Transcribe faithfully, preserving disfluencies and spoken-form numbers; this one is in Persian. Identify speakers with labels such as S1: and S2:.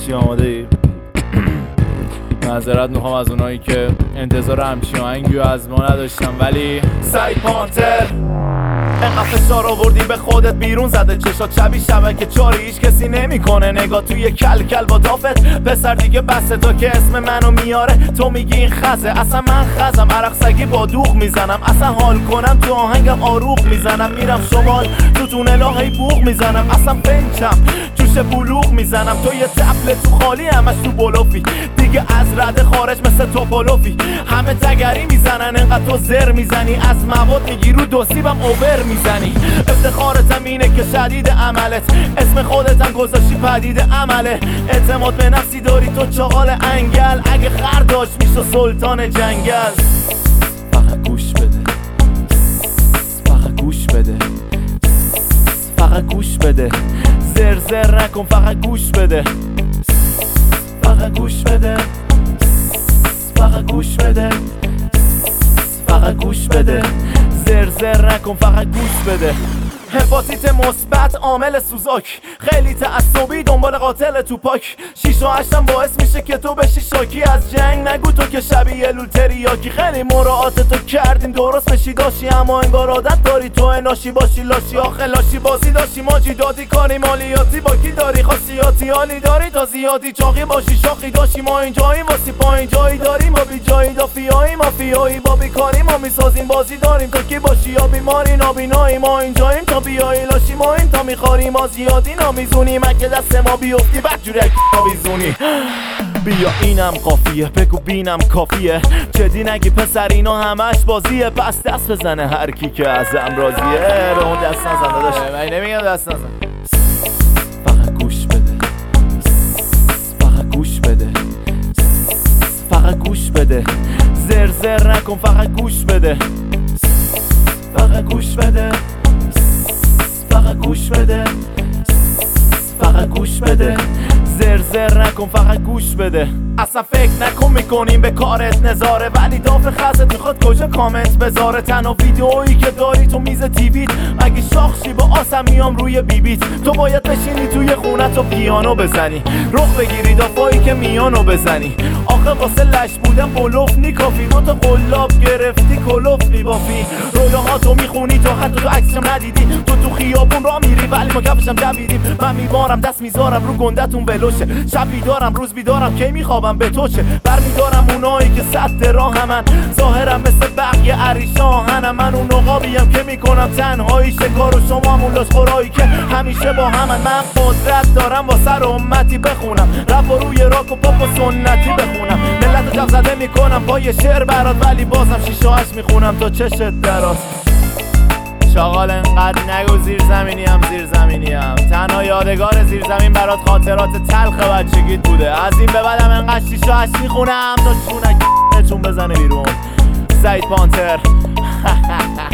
S1: چی آماده ای؟ معذرت میخوام از اونایی که انتظار همچین آهنگی از ما نداشتم، ولی سعید پانتر انقدر فشار آوردی به خودت بیرون زده چشات شبیه شبکه چاری، هیچ کسی نمیکنه نگاه توی کل کل با دافت. پسر دیگه بسه تا که اسم منو میاره تو میگی این خزه، اصلا من خزم عرق سگی با دوغ میزنم، اصلا حال کنم تو آهنگم آروغ میزنم، میرم شمال تو تونلا هی بوغ میزنم، اصلا فنچم جوش بلوغ میزنم، تو یه تپل تو خالی همش تو بلوفی دیگه از رده خارج مثل توپولوفی، همه تگری میزنن انقدر تو زر میزنی، از مواد میگی رو دوسیبم اوور میزنی، افتخارتم اینه که شدید عملت اسم خودتم گذاشتی پدید عمله، اعتماد به نفسی داری تو چاقال انگل، اگه خر داشت میشو سلطان جنگل. فقط گوش بده فقط گوش بده فقط گوش بده زر زر نکن فقط گوش بده فقط گوش بده فقط گوش بده فقط گوش بده زر زر نکن فقط گوش بده. هپاتیت مثبت عامل سوزاک، خیلی تعصبی دنبال قاتل توپاک، شیش و هشتم باعث میشه که تو بشی شاکی، از جنگ نگو تو که شبیه لول تریاکی، خیلی مراعات تو کردیم درست بشی داشی، اما انگار عادت داری تو اناشی باشی لاشی، آخه لاشی بازی داشی ماجی دادی کاری مالیاتی با کی داری خاصیاتی حالی داری تا زیادی چاقی باشی شاخی داشی، ما اینجاییم واسی پایین جایی داریم ما بی جایی دافیایی مافیایی با بیکاری ما میسازیم بازی داریم تو کی باشی یا بیماری نابینایی، ما اینجاییم تا بیایی لاشی ما این تا میخواری ما زیادی نامیزونیم، اگه دست ما بیفتی بدجوری اگه نامیزونی. بیا اینم قافیه بگو بینم کافیه، جدی نگی پسر اینا همش بازیه، پس دست بزنه هر کی که ازم راضیه، به اون دست نزن داداش من نمیگم دست نزن. فقط گوش بده فقط گوش بده فقط گوش بده زر زر نکن فقط گوش بده فقط گوش بده فقط گوش بده فقط گوش بده زر زر نکن فقط گوش بده. اصلا فکر نکن میکنیم به کارت نظاره، ولی داف خزت میخواد کجا کامنت بذاره، تنها ویدئویی که داری تو میز تیویت، مگه شاخشی با آسم میام روی بیبیت، تو باید بشینی توی خونت و پیانو بزنی، رخ بگیری دافایی که میانو بزنی، آخه واسه لش بودن بلوف نیکافی، دو تا قلاب گرفتی کلوف میبافی، رویاهاتو میخونی تو حتی تو عکسشم ندیدی، تو تو خیابون را میری ولی ما کفشم جویدیم، من میبارم دست میذارم رو گندتون ولوشه، شب بیدارم روز بیدارم کی میخوابم به تو چه، برمیدارم اونایی که سد راه همن، ظاهرم مثل بقیه عریشاهنم، من اون نقابیم که میکنم تنهایی شکار و شما مولاش خورایی که همیشه با همن، من قدرت دارم با سر امتی بخونم رپ و روی راک و پاپ و سنتی بخونم، ملت رو جب زده میکنم با یه شعر برات، ولی بازم شیش و هشت میخونم تا چشت دراز. چاقال انقدر نگو زیر زمینی هم زیر زمینی هم، تنها یادگار زیر زمین برات خاطرات تلخ بچگیت بوده، از این به بعدم انقدر شیش و هشت میخونم تا چونک چون بزنه بیرون. سعید پانتر